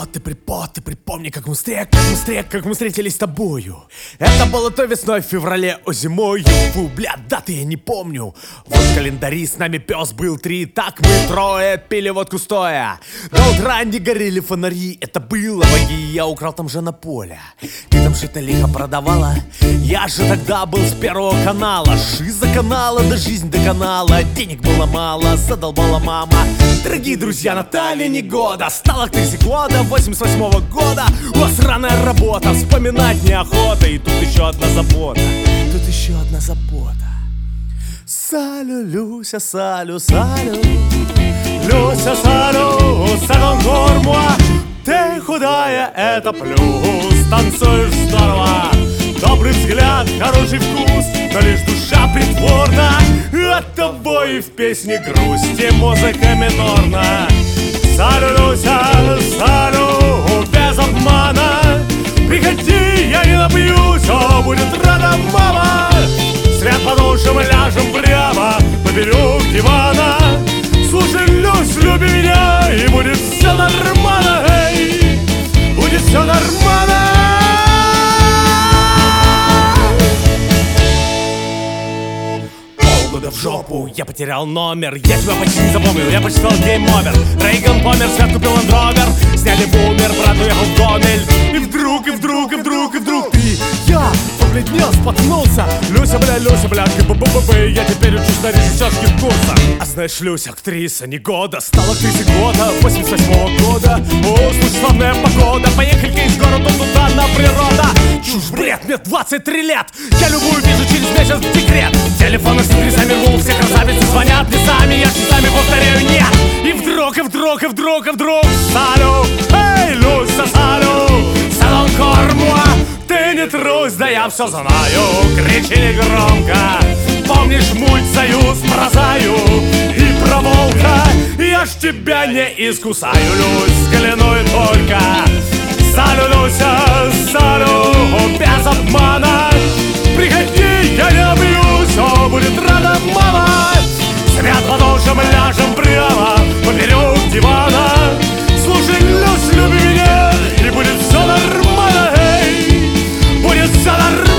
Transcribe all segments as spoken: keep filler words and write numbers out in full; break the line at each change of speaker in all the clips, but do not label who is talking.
Вот ты припот, ты припомни, как мы встрег, как мы встрег, как мы встретились с тобою. Это было то весной, в феврале, о зимою. Фу, бля, даты я не помню. Вот в календаре с нами пес был три. Так мы трое пили водку стоя. До утра не горели фонари. Это было ваги, я украл там же на поле. Ты там что-то лихо продавала. Я же тогда был с первого канала. Шиза канала, да жизнь до канала. Денег было мало, задолбала мама. Дорогие друзья, Наталья Негода стала актрисой года восемьдесят восьмого года. У вас сраная работа, вспоминать неохота. И тут еще одна забота, тут еще одна забота. Салю, Люся, салю, салю, Люся, салю, салон гормуа. Ты худая, это плюс, танцуешь здорово. Добрый взгляд, хороший вкус, но лишь душа притворна. От тобой в песне грусти музыка минорна. Салю, Люся, салю, без обмана. Приходи, я не напьюсь, о, будет рада мама. Сряд подушек мы ляжем прямо поперек дивана. Слушай, Люсь, люби меня, и будет все нормально, эй, будет все нормально. Полгода в жопу, я потерял номер. Я тебя почти не запомнил, я почитал гейм-овер. Рейган помер, Свят купил ландровер. Сняли бумер, брат уехал в Гомель. И вдруг, и вдруг, и вдруг, и вдруг ты, я побледнел, споткнулся. Люся, бля, Люся, бля, б-б-б-б. Я теперь учусь на режиссерских курсах. А знаешь, Люся, актриса не года, стала актрисой года восемьдесят восьмого года. О, слушай, славная погода. Поехали-ка из города туда на природа. Чушь, бред, мне двадцать три лет. Я любую вижу через месяц в декрет. Телефоны с адресами рву, все красавицы звонят мне сами. Я часами повторяю нет. И вдруг, и вдруг, и вдруг, и вдруг салю, эй, Люся, салю, салон кормуа. Ты не трусь, да я все знаю. Кричи негромко. Помнишь мультсоюз про заю и про волка? Я ж тебя не искусаю, Люсь, взгляну и только. Салю, Люся, салю, без обмана. Приходи, я не набьюсь, о, будет рада мама. Свят подушем ляжем прямо поперек дивана. Слушай, Люсь, люби меня, и будет все нормально, эй, будет все нормально.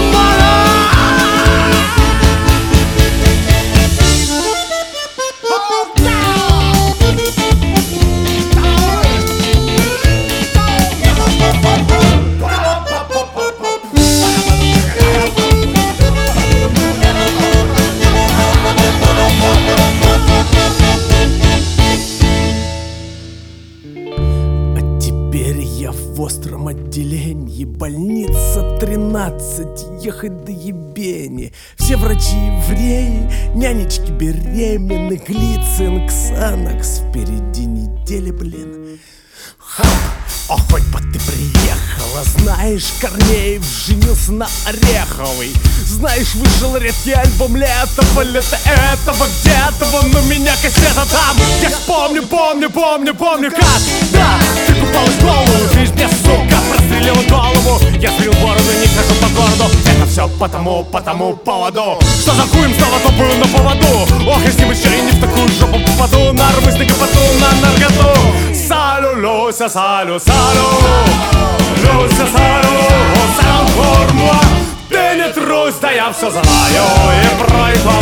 В остром отделении, больница тринадцать, ехать до ебени. Все врачи евреи, нянечки беременны. Глицин, Ксанакс, впереди недели, блин. Ха! О, хоть бы ты приехала. Знаешь, Корнеев женился на Ореховой. Знаешь, вышел редкий альбом летого, лета этого, где-то вон у меня кассета там. Я помню, помню, помню, помню как. Да, ты купалась в голову, ты ж мне, сука, прострелила голову. Я сбрил бороду, не хожу по городу. Это все потому, по тому поводу, что за хуем снова топаю на поводу. Ох, если мы еще и не в такую жопу попаду. Нарвусь на гопоту, на наркоту. Салю, Люся, салю, салю, Люся, салю, салон кормуа. Ты не трусь, да я все знаю. И про